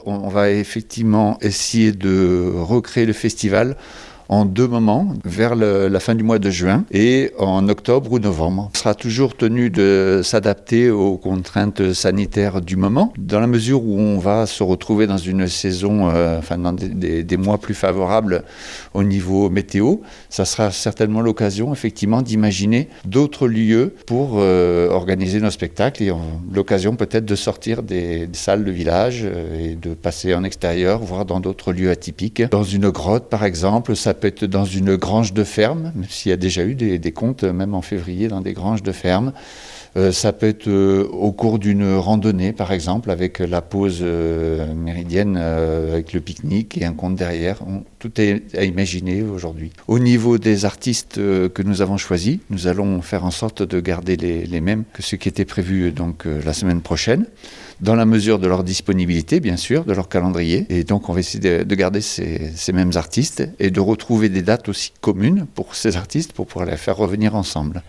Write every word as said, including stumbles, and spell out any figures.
On va effectivement essayer de recréer le festival en deux moments, vers le, la fin du mois de juin et en octobre ou novembre. On sera toujours tenu de s'adapter aux contraintes sanitaires du moment, dans la mesure où on va se retrouver dans une saison, euh, enfin dans des, des, des mois plus favorables au niveau météo. Ça sera certainement l'occasion, effectivement, d'imaginer d'autres lieux pour euh, organiser nos spectacles et on, l'occasion peut-être de sortir des, des salles de village et de passer en extérieur, voire dans d'autres lieux atypiques. Dans une grotte, par exemple, ça peut être dans une grange de ferme, même s'il y a déjà eu des, des contes, même en février, dans des granges de ferme. Euh, ça peut être euh, au cours d'une randonnée, par exemple, avec la pause euh, méridienne, euh, avec le pique-nique et un conte derrière. On, tout est à imaginer aujourd'hui. Au niveau des artistes euh, que nous avons choisis, nous allons faire en sorte de garder les, les mêmes que ce qui était prévu donc, euh, la semaine prochaine, dans la mesure de leur disponibilité, bien sûr, de leur calendrier. Et donc, on va essayer de, de garder ces, ces mêmes artistes et de retrouver des dates aussi communes pour ces artistes pour pouvoir les faire revenir ensemble.